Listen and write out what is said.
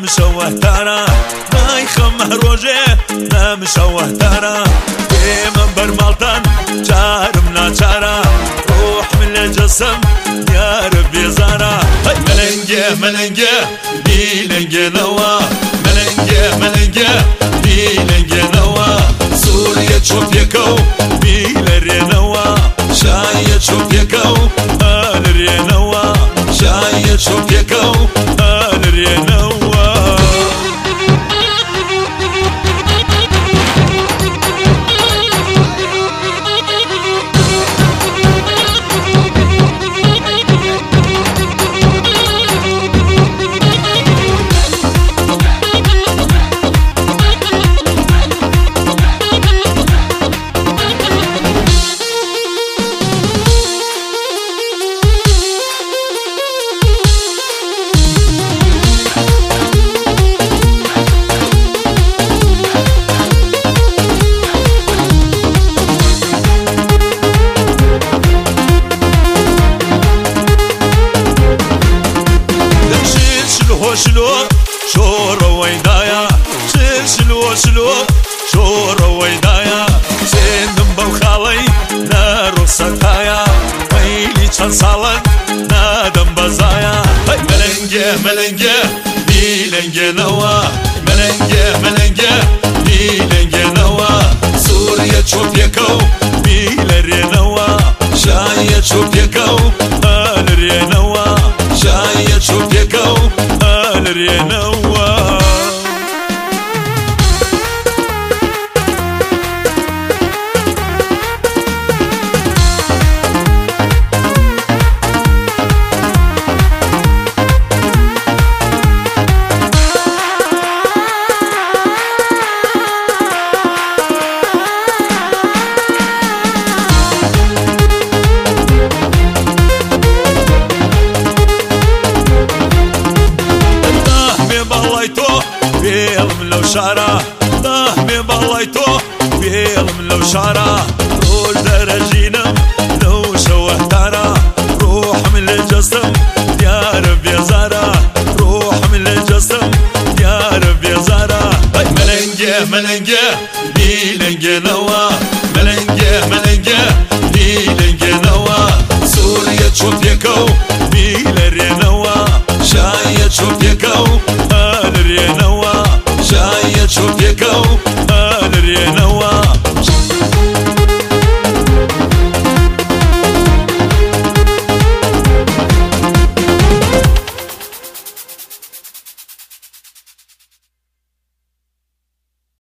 نمشوه تارا ماي خمه روجه نمشوه تارا من برمالتان جارم ناچارا روح من الجسم يا ربي زارا ملنجه ملنجه بيلنجه نوا ملنجه ملنجه بيلنجه نوا سوريا تشوف يكو بيلري نوا شاية تشوف يكو أنري نوا شاية تشوف يكو أنري نوا شلو شورا ويدايا شلو شلو شورا ويدايا سندم بوخالي نارو ستايا ويلي چند سالن نادم بزايا ملنجه ملنجه بيلنجه نوا ملنجه ملنجه بيلنجه نوا سوريا تشوف يكو بيلري نوا شاية تشوف يكو أنري نوا شاية تشوف يكو أنري نوا بيلم لو شارع ضهمي بلايتو بيلم لو شارع